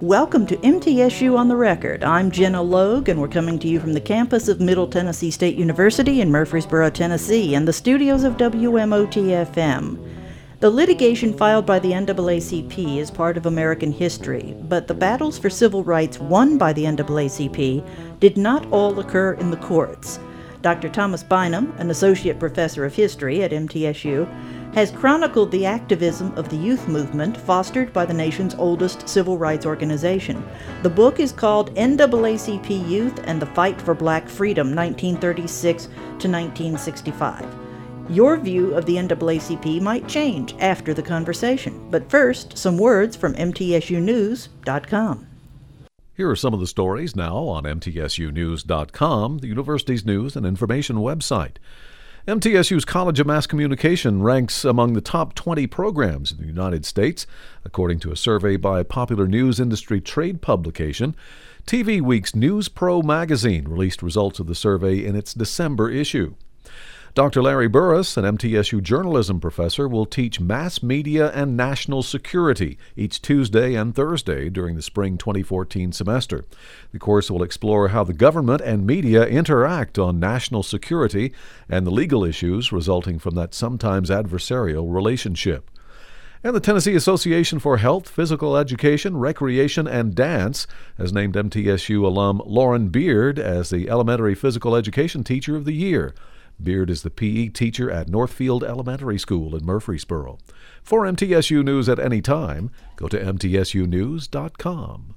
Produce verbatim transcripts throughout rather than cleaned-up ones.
Welcome to M T S U on the Record. I'm Jenna Logue, and we're coming to you from the campus of Middle Tennessee State University in Murfreesboro, Tennessee, and the studios of W M O T F M. The litigation filed by the N double A C P is part of American history, but the battles for civil rights won by the N double A C P did not all occur in the courts. Doctor Thomas Bynum, an associate professor of history at M T S U, has chronicled the activism of the youth movement fostered by the nation's oldest civil rights organization. The book is called N double A C P Youth and the Fight for Black Freedom, nineteen thirty-six to nineteen sixty-five. Your view of the N double A C P might change after the conversation, but first, some words from M T S U news dot com. Here are some of the stories now on M T S U news dot com, the university's news and information website. M T S U's College of Mass Communication ranks among the top twenty programs in the United States, according to a survey by popular news industry trade publication. T V Week's News Pro magazine released results of the survey in its December issue. Doctor Larry Burris, an M T S U journalism professor, will teach mass media and national security each Tuesday and Thursday during the spring twenty fourteen semester. The course will explore how the government and media interact on national security and the legal issues resulting from that sometimes adversarial relationship. And the Tennessee Association for Health, Physical Education, Recreation, and Dance has named M T S U alum Lauren Beard as the Elementary Physical Education Teacher of the Year. Beard is the P E teacher at Northfield Elementary School in Murfreesboro. For M T S U News at any time, go to M T S U news dot com.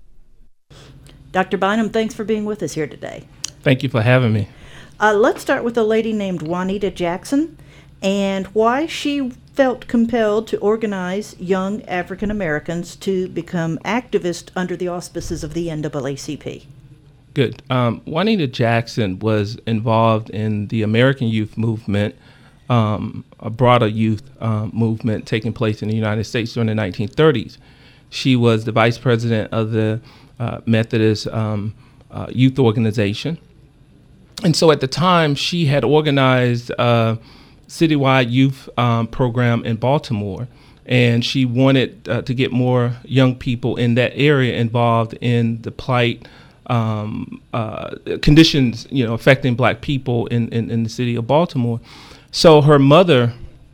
Doctor Bynum, thanks for being with us here today. Thank you for having me. Uh, let's start with a lady named Juanita Jackson and why she felt compelled to organize young African Americans to become activists under the auspices of the N double A C P. Good. Um, Juanita Jackson was involved in the American youth movement, um, a broader youth um, movement taking place in the United States during the nineteen thirties. She was the vice president of the uh, Methodist um, uh, Youth Organization. And so at the time, she had organized a citywide youth um, program in Baltimore. And she wanted uh, to get more young people in that area involved in the plight Um, uh, conditions, you know, affecting black people in, in, in the city of Baltimore. So her mother,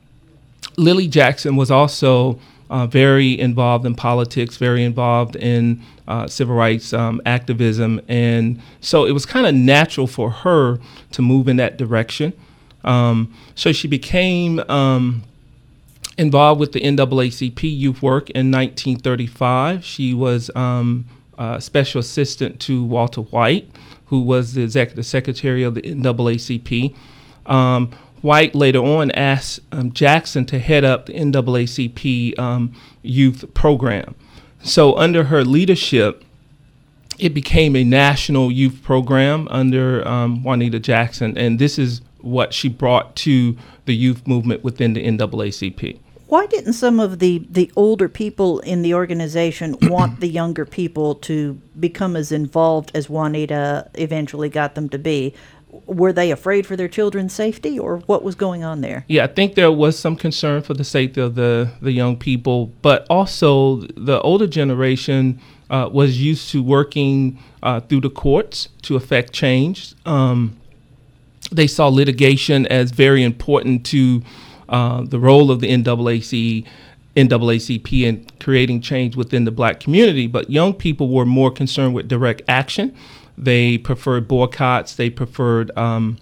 Lily Jackson, was also uh, very involved in politics, very involved in uh, civil rights um, activism. And so it was kind of natural for her to move in that direction. Um, so she became um, involved with the N double A C P youth work in nineteen thirty-five. She was um, Uh, special assistant to Walter White, who was the executive secretary of the N double A C P. Um, White later on asked um, Jackson to head up the N double A C P um, youth program. So under her leadership, it became a national youth program under um, Juanita Jackson, and this is what she brought to the youth movement within the N double A C P. Why didn't some of the, the older people in the organization want the younger people to become as involved as Juanita eventually got them to be? Were they afraid for their children's safety, or what was going on there? Yeah, I think there was some concern for the safety of the, the young people, but also the older generation uh, was used to working uh, through the courts to affect change. Um, they saw litigation as very important to Uh, the role of the N double A C, N double A C P in creating change within the black community, but young people were more concerned with direct action. They preferred boycotts, they preferred um,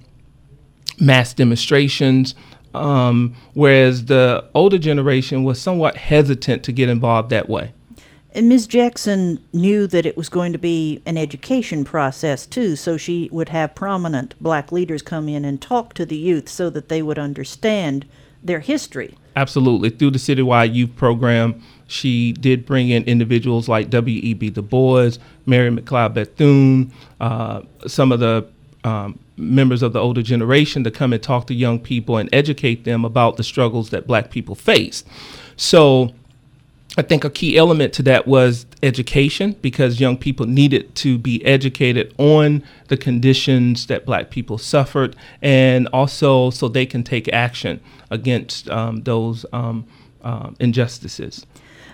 mass demonstrations, um, whereas the older generation was somewhat hesitant to get involved that way. And Miz Jackson knew that it was going to be an education process, too, so she would have prominent black leaders come in and talk to the youth so that they would understand their history. Absolutely. Through the citywide youth program, she did bring in individuals like W E B Du Bois, Mary McLeod Bethune, uh, some of the um, members of the older generation to come and talk to young people and educate them about the struggles that black people face. So I think a key element to that was education, because young people needed to be educated on the conditions that black people suffered, and also so they can take action against um, those um, uh, injustices.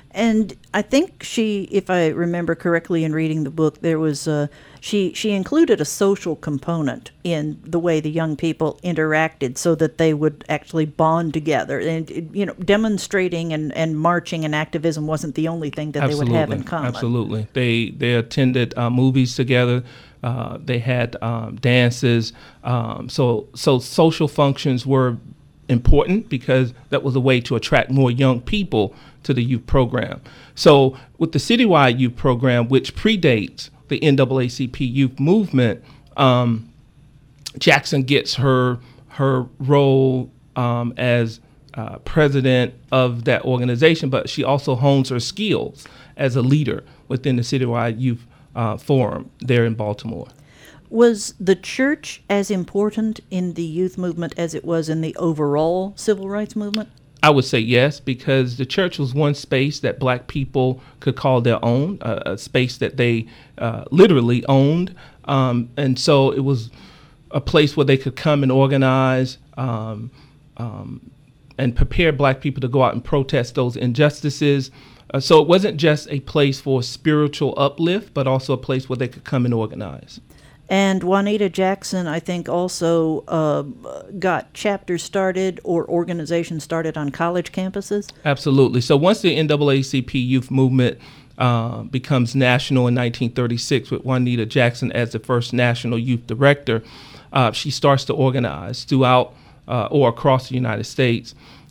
And I think she, if I remember correctly in reading the book, there was uh, she she included a social component in the way the young people interacted, so that they would actually bond together. And you know, demonstrating and, and marching and activism wasn't the only thing that Absolutely. they would have in common. Absolutely, they they attended uh, movies together. Uh, they had um, dances. Um, so so social functions were important because that was a way to attract more young people to the youth program. So with the citywide youth program, which predates the N double A C P youth movement, um, Jackson gets her her role um, as uh, president of that organization, but she also hones her skills as a leader within the citywide youth uh, forum there in Baltimore. Was the church as important in the youth movement as it was in the overall civil rights movement? I would say yes, because the church was one space that black people could call their own, uh, a space that they uh, literally owned. Um, and so it was a place where they could come and organize um, um, and prepare black people to go out and protest those injustices. Uh, so it wasn't just a place for spiritual uplift, but also a place where they could come and organize. And Juanita Jackson, I think, also uh, got chapters started or organizations started on college campuses? Absolutely. So once the N double A C P youth movement uh, becomes national in nineteen thirty-six with Juanita Jackson as the first national youth director, uh, she starts to organize throughout uh, or across the United States.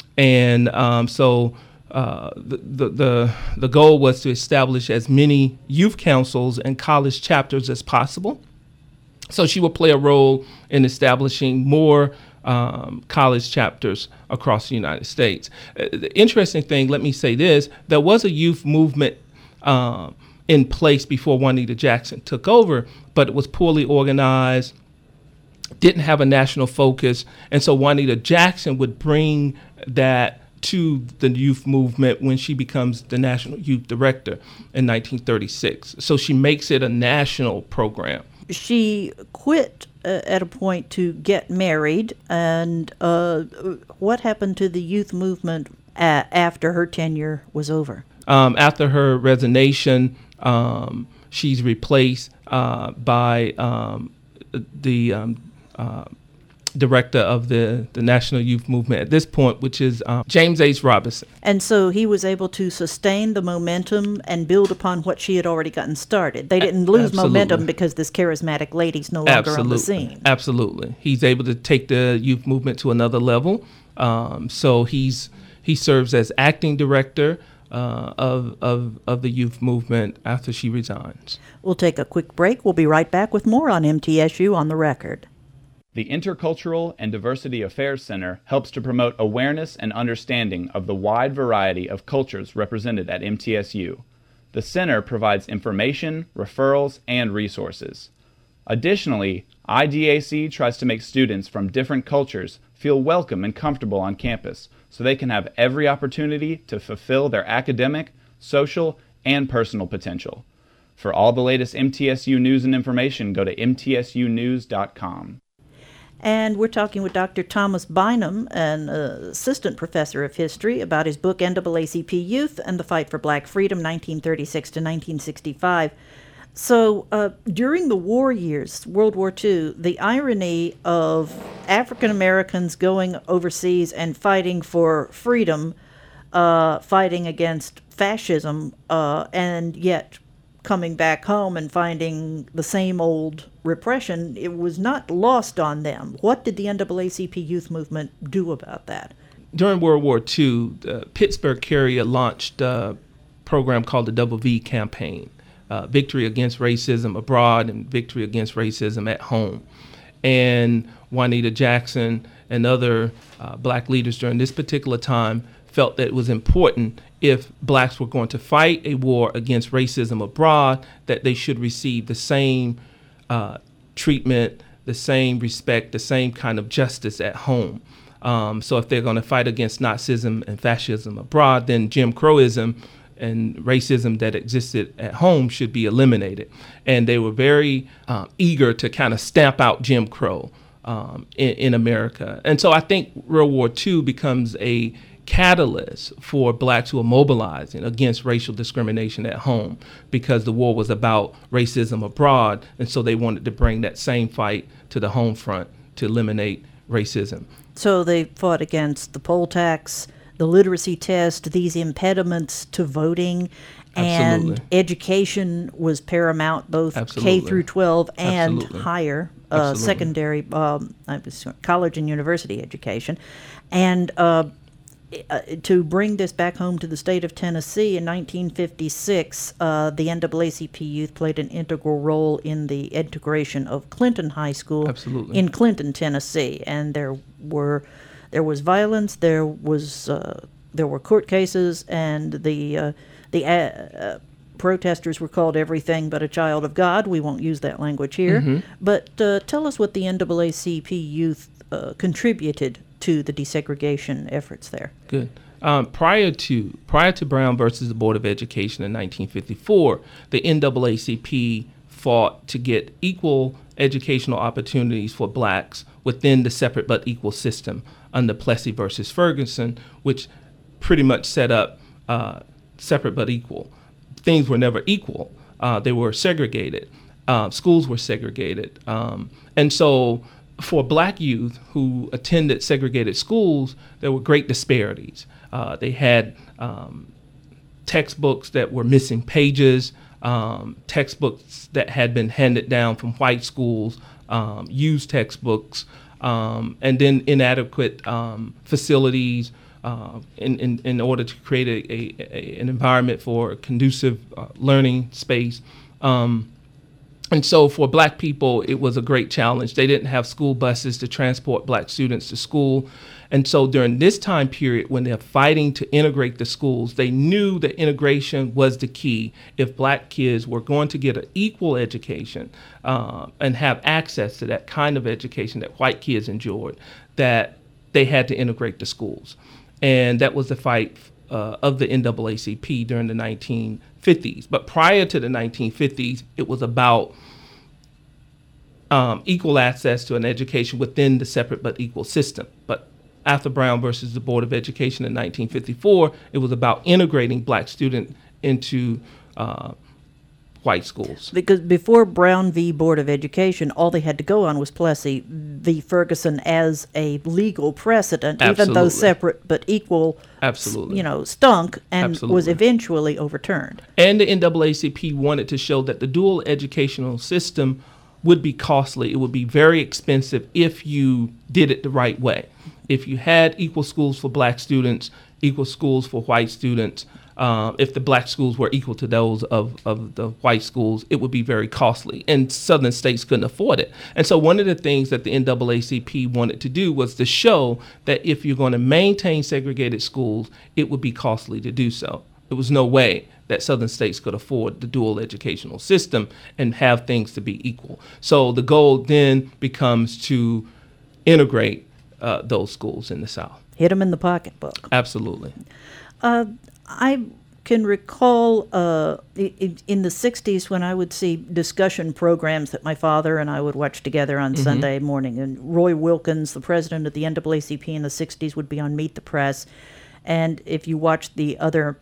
And um, so uh, the, the, the, the goal was to establish as many youth councils and college chapters as possible. So she will play a role in establishing more um, college chapters across the United States. Uh, the interesting thing, let me say this, there was a youth movement uh, in place before Juanita Jackson took over, but it was poorly organized, didn't have a national focus, and so Juanita Jackson would bring that to the youth movement when she becomes the National Youth Director in nineteen thirty-six. So she makes it a national program. She quit uh, at a point to get married, and uh, what happened to the youth movement a- after her tenure was over? Um, after her resignation, um, she's replaced uh, by um, the um, uh, director of the, the National Youth Movement at this point, which is um, James H. Robinson. And so he was able to sustain the momentum and build upon what she had already gotten started. They didn't lose Absolutely. momentum because this charismatic lady's no longer Absolutely. on the scene. Absolutely. He's able to take the youth movement to another level. Um, so he's he serves as acting director uh, of, of, of the youth movement after she resigns. We'll take a quick break. We'll be right back with more on M T S U on the Record. The Intercultural and Diversity Affairs Center helps to promote awareness and understanding of the wide variety of cultures represented at M T S U. The center provides information, referrals, and resources. Additionally, I D A C tries to make students from different cultures feel welcome and comfortable on campus so they can have every opportunity to fulfill their academic, social, and personal potential. For all the latest M T S U news and information, go to M T S U news dot com. And we're talking with Doctor Thomas Bynum, an uh, assistant professor of history, about his book N double A C P Youth and the Fight for Black Freedom, nineteen thirty-six to nineteen sixty-five. So uh, during the war years, World War Two, the irony of African Americans going overseas and fighting for freedom, uh, fighting against fascism, uh, and yet coming back home and finding the same old repression, it was not lost on them. What did the N double A C P youth movement do about that? During World War Two, the Pittsburgh Carrier launched a program called the Double V Campaign, uh, Victory Against Racism Abroad and Victory Against Racism at Home. And Juanita Jackson and other uh, black leaders during this particular time felt that it was important, if blacks were going to fight a war against racism abroad, that they should receive the same uh, treatment, the same respect, the same kind of justice at home. Um, so if they're going to fight against Nazism and fascism abroad, then Jim Crowism and racism that existed at home should be eliminated. And they were very uh, eager to kind of stamp out Jim Crow um, in, in America. And so I think World War Two becomes a catalyst for blacks who were mobilizing against racial discrimination at home, because the war was about racism abroad, and so they wanted to bring that same fight to the home front to eliminate racism. So they fought against the poll tax, the literacy test, these impediments to voting, and Absolutely. education was paramount, both Absolutely. K through twelve and Absolutely. higher, uh, Absolutely. secondary, um, I was- college and university education. And uh, uh, to bring this back home to the state of Tennessee, in nineteen fifty-six, uh, the N double A C P youth played an integral role in the integration of Clinton High School Absolutely. in Clinton, Tennessee. And there were there was violence, there was uh, there were court cases, and the uh, the uh, uh, protesters were called everything but a child of God. We won't use that language here. Mm-hmm. But uh, tell us what the N double A C P youth uh, contributed to the desegregation efforts there. Good. Um, prior to prior to Brown versus the Board of Education in nineteen fifty-four, the N double A C P fought to get equal educational opportunities for blacks within the separate but equal system under Plessy versus Ferguson, which pretty much set up uh, separate but equal. Things were never equal. Uh, they were segregated. Uh, schools were segregated. Um, and so for black youth who attended segregated schools, there were great disparities. Uh, they had um, textbooks that were missing pages, um, textbooks that had been handed down from white schools, um, used textbooks, um, and then inadequate um, facilities uh, in, in, in order to create a, a, a, an environment for a conducive uh, learning space. Um, And so for black people, it was a great challenge. They didn't have school buses to transport black students to school. And so during this time period, when they're fighting to integrate the schools, they knew that integration was the key. If black kids were going to get an equal education uh, and have access to that kind of education that white kids enjoyed, that they had to integrate the schools. And that was the fight uh, of the N double A C P during the nineteen fifties. But prior to the nineteen fifties, it was about um, equal access to an education within the separate but equal system. But after Brown versus the Board of Education in nineteen fifty-four, it was about integrating black students into uh, white schools. Because before Brown v. Board of Education, all they had to go on was Plessy v. Ferguson as a legal precedent, even though Absolutely. separate but equal, Absolutely. you know, stunk and was Absolutely. eventually overturned. And the N double A C P wanted to show that the dual educational system would be costly. It would be very expensive if you did it the right way. If you had equal schools for black students, equal schools for white students, uh, if the black schools were equal to those of, of the white schools, it would be very costly. And southern states couldn't afford it. And so one of the things that the N double A C P wanted to do was to show that if you're going to maintain segregated schools, it would be costly to do so. There was no way that southern states could afford the dual educational system and have things to be equal. So the goal then becomes to integrate uh, those schools in the South. Hit them in the pocketbook. Absolutely. Uh, I can recall uh, in, in the sixties when I would see discussion programs that my father and I would watch together on mm-hmm. Sunday morning. And Roy Wilkins, the president of the N double A C P in the sixties, would be on Meet the Press. And if you watch the other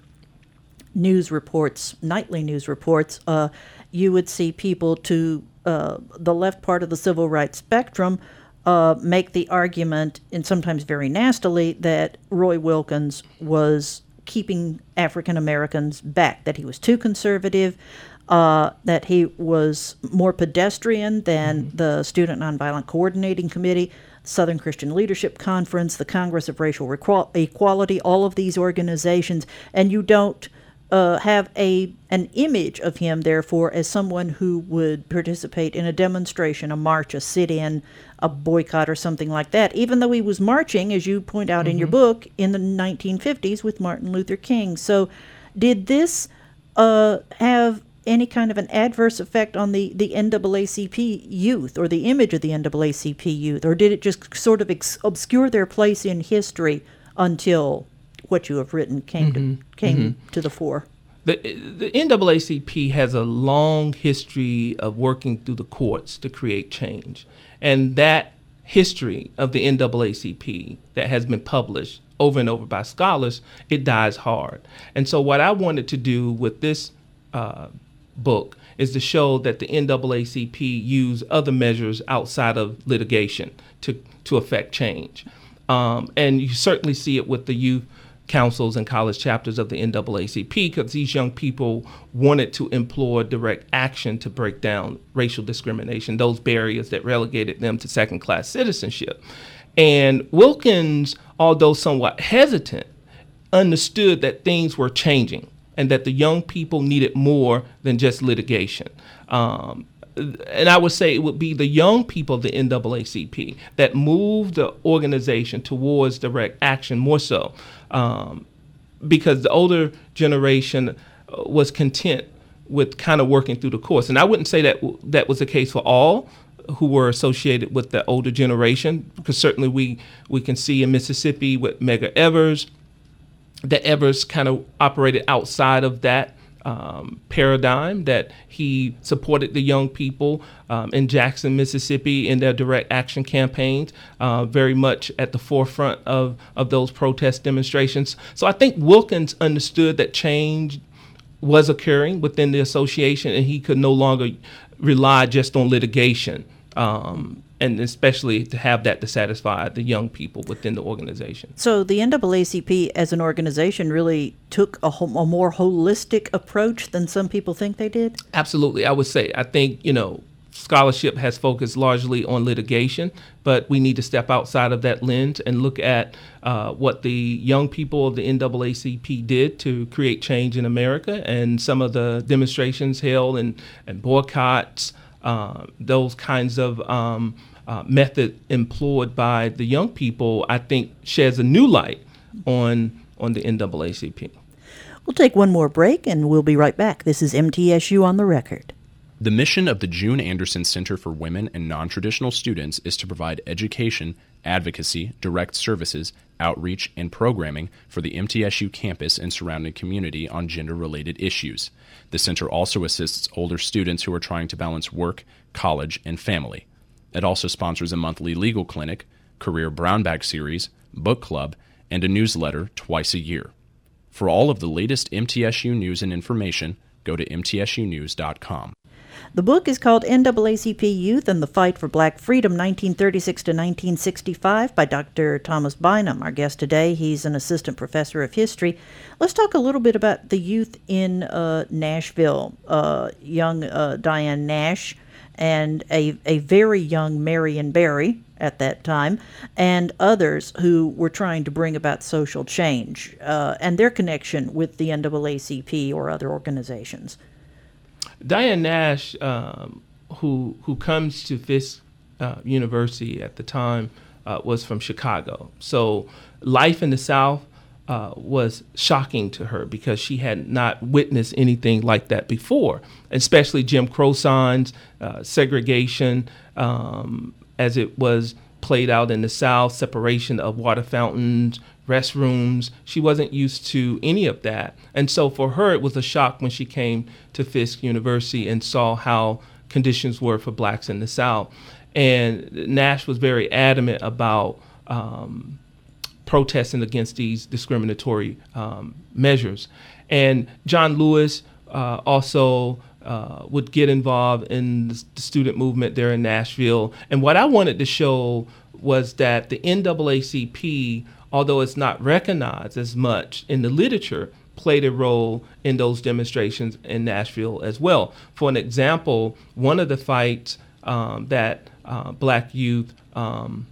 news reports, nightly news reports, uh, you would see people to uh, the left part of the civil rights spectrum uh, make the argument, and sometimes very nastily, that Roy Wilkins was keeping African Americans back, that he was too conservative, uh, that he was more pedestrian than mm-hmm. the Student Nonviolent Coordinating Committee, Southern Christian Leadership Conference, the Congress of Racial Requal- Equality, all of these organizations, and you don't uh, have a an image of him, therefore, as someone who would participate in a demonstration, a march, a sit-in, a boycott, or something like that, even though he was marching, as you point out mm-hmm. in your book, in the nineteen fifties with Martin Luther King. So did this uh, have any kind of an adverse effect on the, the N double A C P youth or the image of the N double A C P youth, or did it just sort of ex- obscure their place in history until what you have written came mm-hmm. to came mm-hmm. to the fore? The, the N double A C P has a long history of working through the courts to create change, and that history of the N double A C P that has been published over and over by scholars, it dies hard. And so what I wanted to do with this uh, book is to show that the N double A C P use other measures outside of litigation to, to affect change. Um, and you certainly see it with the youth councils and college chapters of the N double A C P, because these young people wanted to employ direct action to break down racial discrimination, those barriers that relegated them to second-class citizenship. And Wilkins, although somewhat hesitant, understood that things were changing and that the young people needed more than just litigation. Um, and I would say it would be the young people of the N double A C P that moved the organization towards direct action more so, um, because the older generation was content with kind of working through the course. And I wouldn't say that w- that was the case for all who were associated with the older generation, because certainly we, we can see in Mississippi with Medgar Evers, that Evers kind of operated outside of that um, paradigm, that he supported the young people um, in Jackson, Mississippi in their direct action campaigns, uh, very much at the forefront of, of those protest demonstrations. So I think Wilkins understood that change was occurring within the association, and he could no longer rely just on litigation, um, and especially to have that to satisfy the young people within the organization. So the N double A C P as an organization really took a, ho- a more holistic approach than some people think they did? Absolutely. I would say, I think, you know, scholarship has focused largely on litigation, but we need to step outside of that lens and look at uh, what the young people of the N double A C P did to create change in America, and some of the demonstrations held and, and boycotts, uh, those kinds of um, uh, method employed by the young people, I think sheds a new light on, on the N double A C P. We'll take one more break and we'll be right back. This is M T S U on the Record. The mission of the June Anderson Center for Women and Non-Traditional Students is to provide education, advocacy, direct services, outreach, and programming for the M T S U campus and surrounding community on gender-related issues. The center also assists older students who are trying to balance work, college, and family. It also sponsors a monthly legal clinic, career brown bag series, book club, and a newsletter twice a year. For all of the latest M T S U news and information, go to M T S U news dot com. The book is called N double A C P Youth and the Fight for Black Freedom, nineteen thirty-six to nineteen sixty-five, by Doctor Thomas Bynum. Our guest today, he's an assistant professor of history. Let's talk a little bit about the youth in uh, Nashville. Uh, young uh, Diane Nash and a, a very young Marion Barry at that time, and others who were trying to bring about social change, uh, and their connection with the N double A C P or other organizations. Diane Nash, um, who who comes to Fisk uh, University at the time, uh, was from Chicago. So life in the South uh, was shocking to her because she had not witnessed anything like that before, especially Jim Crow signs, uh, segregation um, as it was played out in the South, separation of water fountains, restrooms. She wasn't used to any of that. And so for her, it was a shock when she came to Fisk University and saw how conditions were for blacks in the South. And Nash was very adamant about um, protesting against these discriminatory um, measures. And John Lewis uh, also uh, would get involved in the student movement there in Nashville. And what I wanted to show was that the N double A C P, although it's not recognized as much in the literature, played a role in those demonstrations in Nashville as well. For an example, one of the fights um, that uh, black youth um,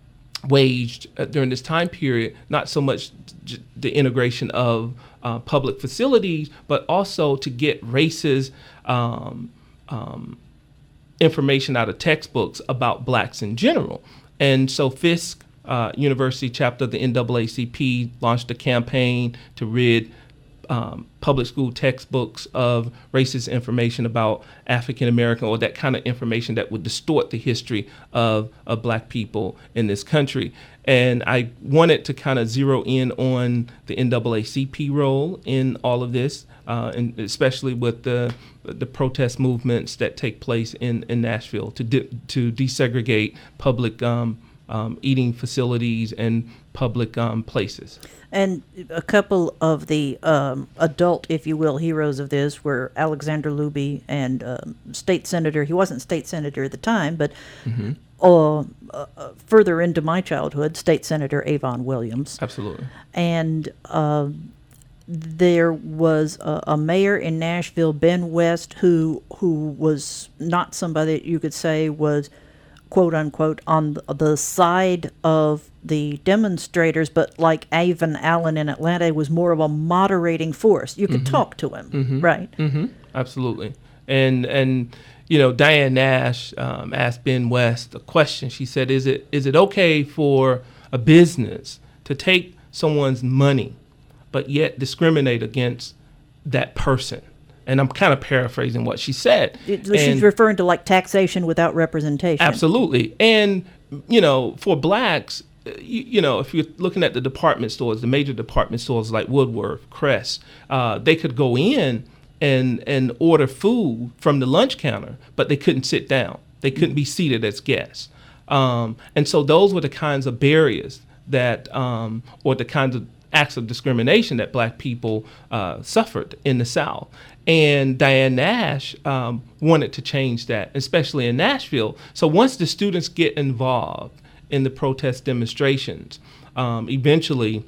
waged uh, during this time period, not so much j- the integration of uh, public facilities, but also to get racist um, um, information out of textbooks about blacks in general. And so Fisk Uh, University chapter of the N double A C P launched a campaign to rid um, public school textbooks of racist information about African American, or that kind of information that would distort the history of, of black people in this country. And I wanted to kind of zero in on the N double A C P role in all of this, uh, and especially with the the protest movements that take place in, in Nashville to de- to desegregate public um, um, eating facilities and public um, places. And a couple of the um, adult, if you will, heroes of this were Alexander Luby and um, state senator. He wasn't state senator at the time, but mm-hmm. uh, uh, further into my childhood, State Senator Avon Williams. Absolutely. And uh, there was a, a mayor in Nashville, Ben West, who who was not somebody that you could say was, quote unquote, on the side of the demonstrators, but like Avon Allen in Atlanta, was more of a moderating force. You could mm-hmm. talk to him, mm-hmm. right? Mm-hmm. Absolutely. And and you know, Diane Nash um, asked Ben West a question. She said, "Is it is it okay for a business to take someone's money, but yet discriminate against that person?" And I'm kind of paraphrasing what she said. It, she's and referring to like taxation without representation. Absolutely. And, you know, for blacks, you, you know, if you're looking at the department stores, the major department stores like Woodworth, Crest, uh, they could go in and, and order food from the lunch counter, but they couldn't sit down. They couldn't be seated as guests. Um, and so those were the kinds of barriers that, um, or the kinds of acts of discrimination that black people uh, suffered in the South. And Diane Nash um, wanted to change that, especially in Nashville. So once the students get involved in the protest demonstrations, um, eventually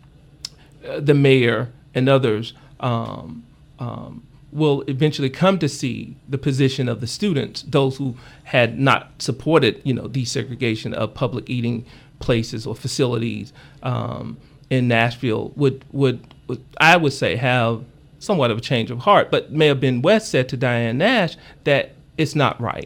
uh, the mayor and others um, um, will eventually come to see the position of the students, those who had not supported, you know, desegregation of public eating places or facilities um, in Nashville would, would, would, I would say, have somewhat of a change of heart. But Mayor Ben West said to Diane Nash that it's not right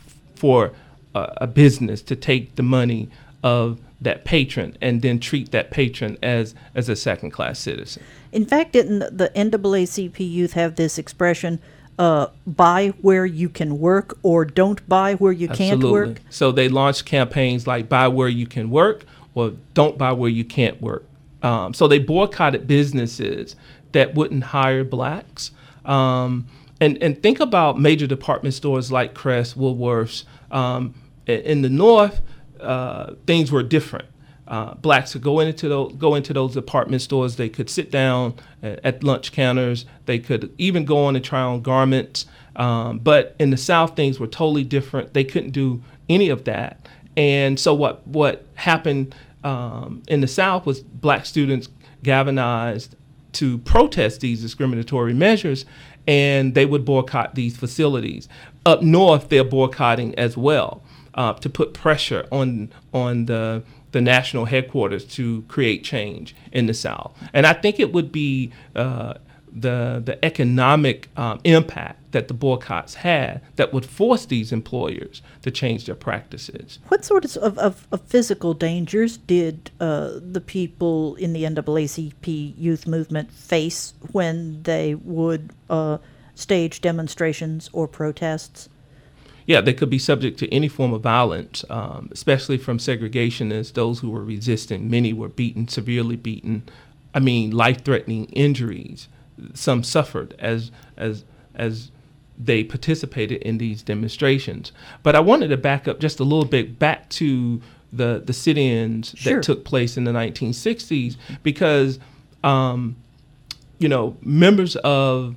for a, a business to take the money of that patron and then treat that patron as, as a second-class citizen. In fact, didn't the N double A C P youth have this expression, uh, buy where you can work or don't buy where you Absolutely. can't work? So they launched campaigns like buy where you can work or don't buy where you can't work. Um, so they boycotted businesses that wouldn't hire blacks. Um, and, and think about major department stores like Crest, Woolworths. Um, in the North, uh, things were different. Uh, blacks could go into those, go into those department stores. They could sit down at, at lunch counters. They could even go on and try on garments. Um, but in the South, things were totally different. They couldn't do any of that. And so what, what happened um, in the South was black students galvanized to protest these discriminatory measures, and they would boycott these facilities. Up north, they're boycotting as well uh, to put pressure on on the the national headquarters to create change in the South. And I think it would be uh, the the economic um, impact that the boycotts had that would force these employers to change their practices. What sort of, of, of physical dangers did uh, the people in the N double A C P youth movement face when they would uh, stage demonstrations or protests? Yeah, they could be subject to any form of violence, um, especially from segregationists, those who were resisting. Many were beaten, severely beaten. I mean, life-threatening injuries. Some suffered as as as they participated in these demonstrations. But I wanted to back up just a little bit back to the, the sit-ins Sure. that took place in the nineteen sixties because, um, you know, members of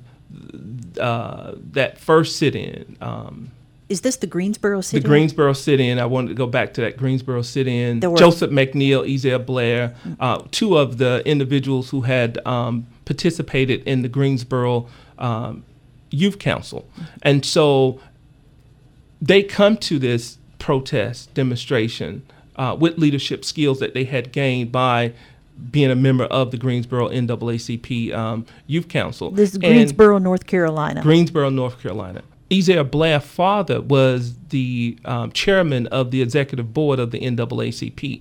uh, that first sit-in, um, Is this the Greensboro sit-in? The Greensboro sit-in. I wanted to go back to that Greensboro sit-in. There were- Joseph McNeil, Ezel Blair, uh, two of the individuals who had um, participated in the Greensboro um, Youth Council. And so they come to this protest demonstration uh, with leadership skills that they had gained by being a member of the Greensboro N double A C P um, Youth Council. This is And- Greensboro, North Carolina. Greensboro, North Carolina. Ezel Blair's father was the um, chairman of the executive board of the N double A C P. And so the night before that Greensboro sit-in um, at Woolworths, um,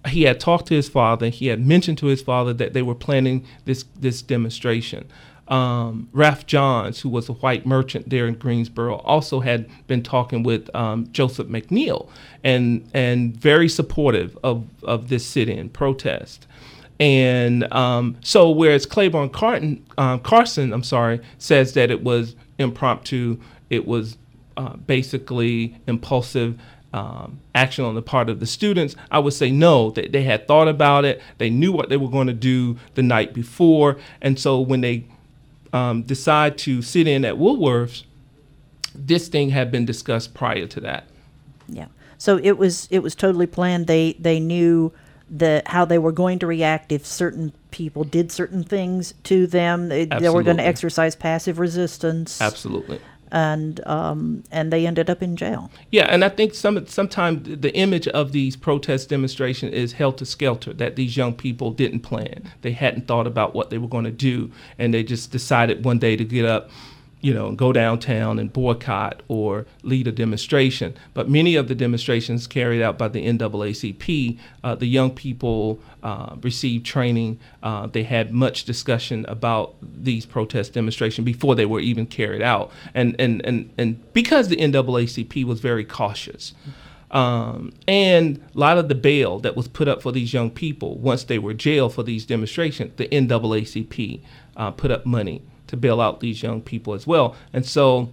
he had talked to his father. He had mentioned to his father that they were planning this this demonstration. Um, Ralph Johns, who was a white merchant there in Greensboro, also had been talking with um, Joseph McNeil, and and very supportive of, of this sit-in protest. And um, so whereas Claiborne Carton, um, Carson, I'm sorry, says that it was impromptu, it was uh, basically impulsive um, action on the part of the students, I would say no, that they had thought about it, they knew what they were going to do the night before, and so when they Um, decide to sit in at Woolworth's, this thing had been discussed prior to that. Yeah. So it was it was totally planned. They they knew the how they were going to react if certain people did certain things to them. They, they were going to exercise passive resistance. Absolutely. And um, and they ended up in jail. Yeah, and I think some sometimes the image of these protest demonstrations is helter-skelter, that these young people didn't plan. They hadn't thought about what they were going to do, and they just decided one day to get up, you know, go downtown and boycott or lead a demonstration. But many of the demonstrations carried out by the N double A C P, uh, the young people uh, received training. Uh, they had much discussion about these protest demonstrations before they were even carried out. And and and, and because the N double A C P was very cautious, um, and a lot of the bail that was put up for these young people, once they were jailed for these demonstrations, the N double A C P uh, put up money to bail out these young people as well. And so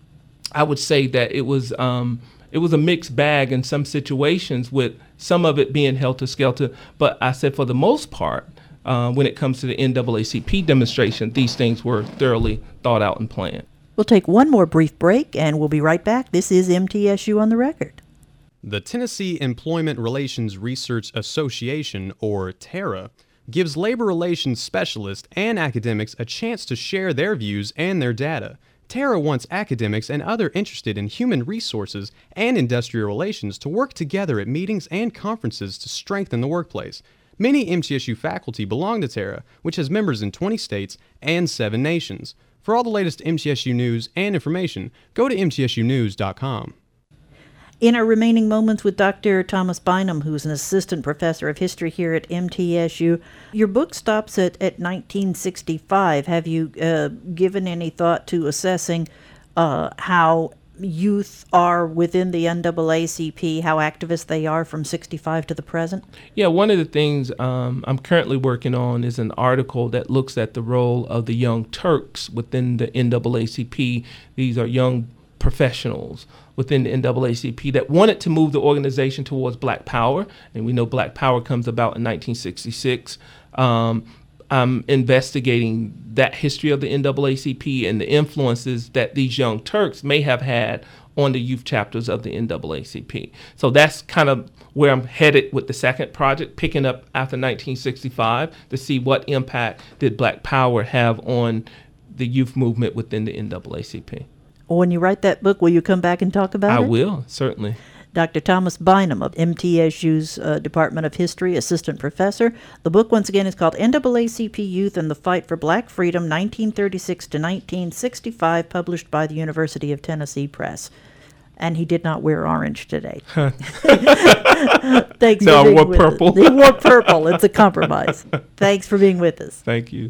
I would say that it was um, it was a mixed bag in some situations, with some of it being helter-skelter. But I said for the most part, uh, when it comes to the N double A C P demonstration, these things were thoroughly thought out and planned. We'll take one more brief break, and we'll be right back. This is M T S U on the Record. The Tennessee Employment Relations Research Association, or TARA, gives labor relations specialists and academics a chance to share their views and their data. TARA wants academics and others interested in human resources and industrial relations to work together at meetings and conferences to strengthen the workplace. Many M T S U faculty belong to TARA, which has members in twenty states and seven nations. For all the latest M T S U news and information, go to M T S U news dot com. In our remaining moments with Doctor Thomas Bynum, who's an assistant professor of history here at M T S U, your book stops at, at nineteen sixty-five. Have you uh, given any thought to assessing uh, how youth are within the N double A C P, how activist they are from sixty-five to the present? Yeah, one of the things um, I'm currently working on is an article that looks at the role of the Young Turks within the N double A C P. These are young professionals within the N double A C P that wanted to move the organization towards Black Power, and we know Black Power comes about in nineteen sixty-six. Um, I'm investigating that history of the N double A C P and the influences that these Young Turks may have had on the youth chapters of the N double A C P. So that's kind of where I'm headed with the second project, picking up after nineteen sixty-five to see what impact did Black Power have on the youth movement within the N double A C P. When you write that book, will you come back and talk about I it? I will, certainly. Doctor Thomas Bynum of M T S U's uh, Department of History, assistant professor. The book, once again, is called N double A C P Youth and the Fight for Black Freedom, nineteen thirty-six to nineteen sixty-five, published by the University of Tennessee Press. And he did not wear orange today. Thanks no, for being I wore with purple. Us. He wore purple. It's a compromise. Thanks for being with us. Thank you.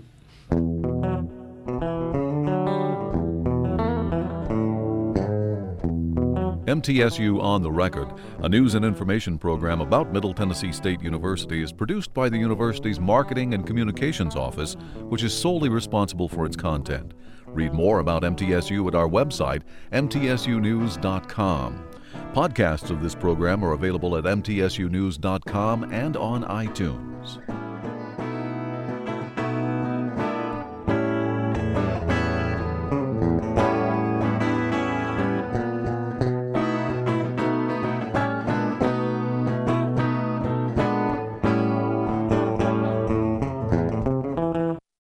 M T S U On the Record, a news and information program about Middle Tennessee State University, is produced by the university's Marketing and Communications Office, which is solely responsible for its content. Read more about M T S U at our website, M T S U news dot com. Podcasts of this program are available at M T S U news dot com and on iTunes.